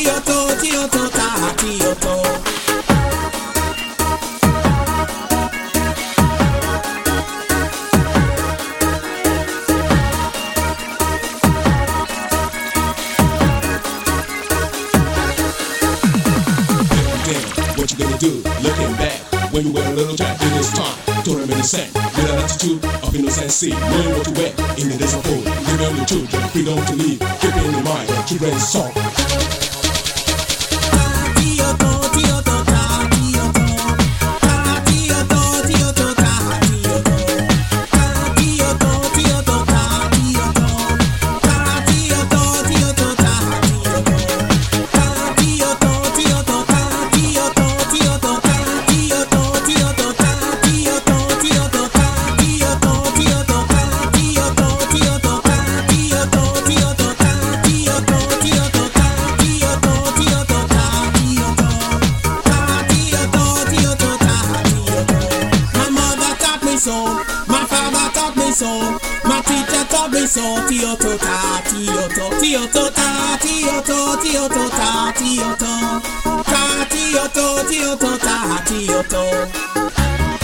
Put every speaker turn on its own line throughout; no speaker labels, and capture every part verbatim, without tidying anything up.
Tioto, Tioto, ta, Tioto.
What you gonna do? Looking back, when you were a little child, it is time to reminiscence with an attitude of innocence, knowing what you wear in the days of old. Giving the children freedom to live, keeping in mind the children's song.
My father taught me so, my teacher taught me so. Tioto ta, Tioto, Tioto ta, Tioto, Tioto ta, Tioto, ta, Tioto, Tioto ta, Tioto.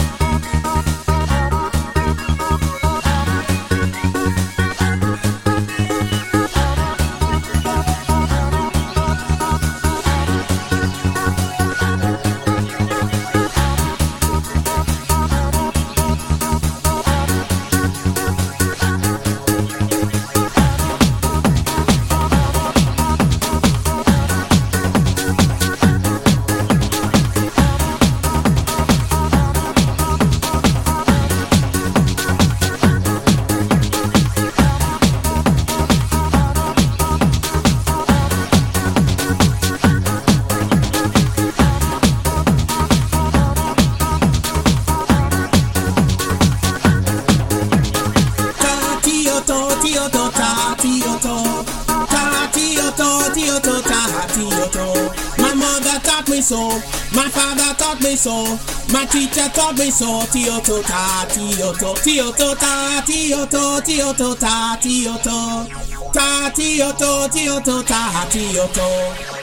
Tioto ta, Tioto, ta, Tioto, Tioto ta, Tioto. My mother taught me so, my father taught me so, my teacher taught me so. Tioto ta, Tioto, Tioto ta, Tioto, Tioto ta, Tioto, ta, Tioto, Tioto ta, Tioto.